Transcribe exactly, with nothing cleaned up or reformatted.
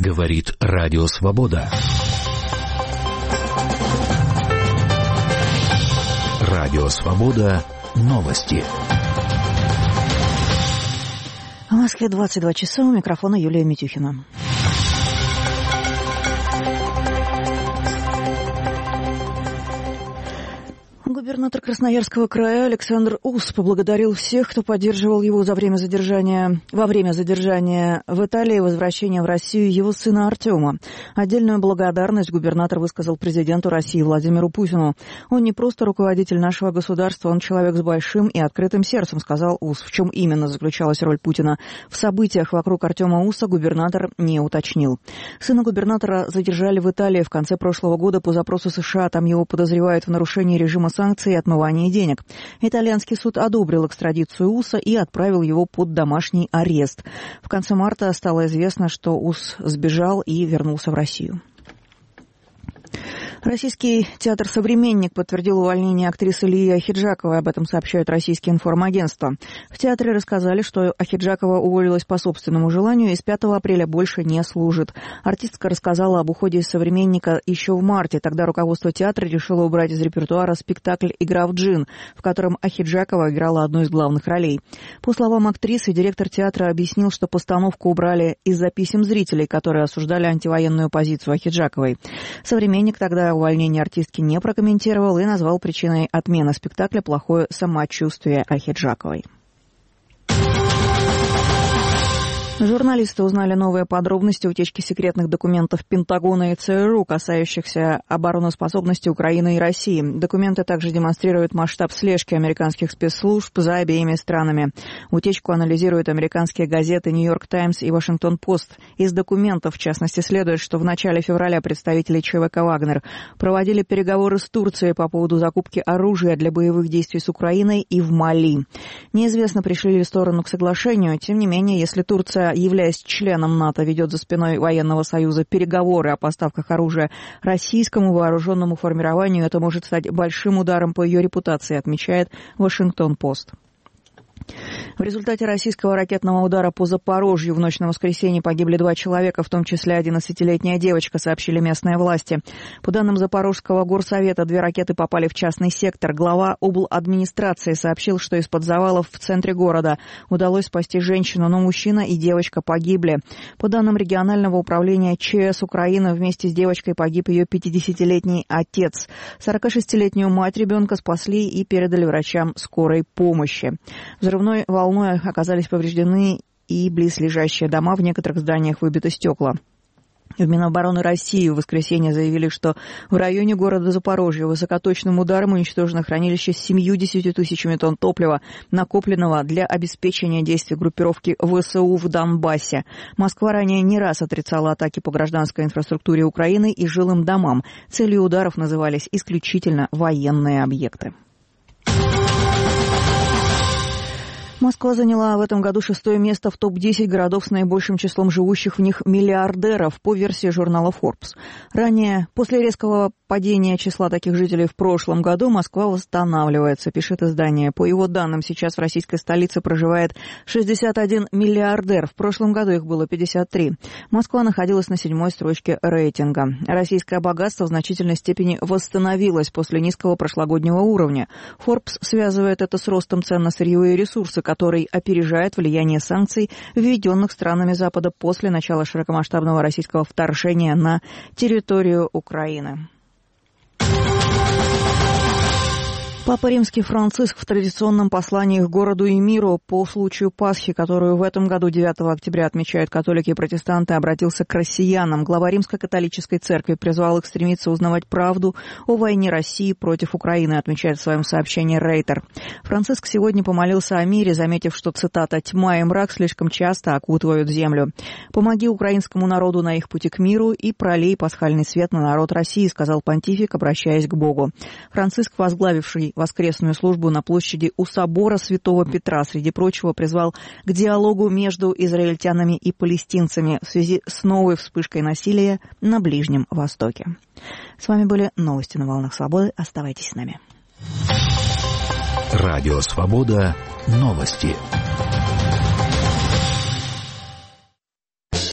Говорит Радио Свобода. Радио Свобода. Новости. В Москве двадцать два часа. У микрофона Юлия Митюхина. Губернатор Красноярского края Александр Ус поблагодарил всех, кто поддерживал его за время задержания, во время задержания в Италии и возвращения в Россию его сына Артема. Отдельную благодарность губернатор высказал президенту России Владимиру Путину. «Он не просто руководитель нашего государства, он человек с большим и открытым сердцем», сказал Ус. В чем именно заключалась роль Путина в событиях вокруг Артема Уса, губернатор не уточнил. Сына губернатора задержали в Италии в конце прошлого года по запросу США. Там его подозревают в нарушении режима санкций и отмывании денег. Итальянский суд одобрил экстрадицию Уса и отправил его под домашний арест. В конце марта стало известно, что Ус сбежал и вернулся в Россию. Российский театр «Современник» подтвердил увольнение актрисы Лии Ахеджаковой. Об этом сообщают российские информагентства. В театре рассказали, что Ахеджакова уволилась по собственному желанию и с пятого апреля больше не служит. Артистка рассказала об уходе из «Современника» еще в марте. Тогда руководство театра решило убрать из репертуара спектакль «Игра в джин», в котором Ахеджакова играла одну из главных ролей. По словам актрисы, директор театра объяснил, что постановку убрали из-за писем зрителей, которые осуждали антивоенную позицию Ахеджаковой. «Современник» тогда увольнение артистки не прокомментировал и назвал причиной отмены спектакля плохое самочувствие Ахеджаковой. Журналисты узнали новые подробности утечки секретных документов Пентагона и ЦРУ, касающихся обороноспособности Украины и России. Документы также демонстрируют масштаб слежки американских спецслужб за обеими странами. Утечку анализируют американские газеты «Нью-Йорк Таймс» и «Вашингтон-Пост». Из документов, в частности, следует, что в начале февраля представители ЧВК «Вагнер» проводили переговоры с Турцией по поводу закупки оружия для боевых действий с Украиной и в Мали. Неизвестно, пришли ли сторону к соглашению. Тем не менее, если Турция, являясь членом НАТО, ведет за спиной военного союза переговоры о поставках оружия российскому вооруженному формированию, это может стать большим ударом по ее репутации, отмечает «Вашингтон-Пост». В результате российского ракетного удара по Запорожью в ночь на воскресенье погибли два человека, в том числе одиннадцатилетняя девочка, сообщили местные власти. По данным Запорожского горсовета, две ракеты попали в частный сектор. Глава обладминистрации сообщил, что из-под завалов в центре города удалось спасти женщину, но мужчина и девочка погибли. По данным регионального управления ЧС Украины, вместе с девочкой погиб ее пятидесятилетний отец. сорокашестилетнюю мать ребенка спасли и передали врачам скорой помощи. Взрывной волной оказались повреждены и близлежащие дома, в некоторых зданиях выбиты стекла. В Минобороны России в воскресенье заявили, что в районе города Запорожье высокоточным ударом уничтожено хранилище с семьюдесятью тысячами тонн топлива, накопленного для обеспечения действий группировки ВСУ в Донбассе. Москва ранее не раз отрицала атаки по гражданской инфраструктуре Украины и жилым домам. Целью ударов назывались исключительно военные объекты. Москва заняла в этом году шестое место в топ десять городов с наибольшим числом живущих в них миллиардеров по версии журнала Forbes. Ранее, после резкого падения числа таких жителей в прошлом году, Москва восстанавливается, пишет издание. По его данным, сейчас в российской столице проживает шестьдесят один миллиардер. В прошлом году их было пятьдесят три. Москва находилась на седьмой строчке рейтинга. Российское богатство в значительной степени восстановилось после низкого прошлогоднего уровня. Forbes связывает это с ростом цен на сырьевые ресурсы, который опережает влияние санкций, введенных странами Запада после начала широкомасштабного российского вторжения на территорию Украины. Папа Римский Франциск в традиционном послании к городу и миру по случаю Пасхи, которую в этом году девятого октября отмечают католики и протестанты, обратился к россиянам. Глава Римско-католической церкви призвал их стремиться узнавать правду о войне России против Украины, отмечает в своем сообщении Рейтер. Франциск сегодня помолился о мире, заметив, что, цитата, «тьма и мрак слишком часто окутывают землю. Помоги украинскому народу на их пути к миру и пролей пасхальный свет на народ России», сказал понтифик, обращаясь к Богу. Франциск, возглавивший воскресную службу на площади у собора Святого Петра, среди прочего, призвал к диалогу между израильтянами и палестинцами в связи с новой вспышкой насилия на Ближнем Востоке. С вами были новости на волнах Свободы. Оставайтесь с нами. Радио Свобода. Новости.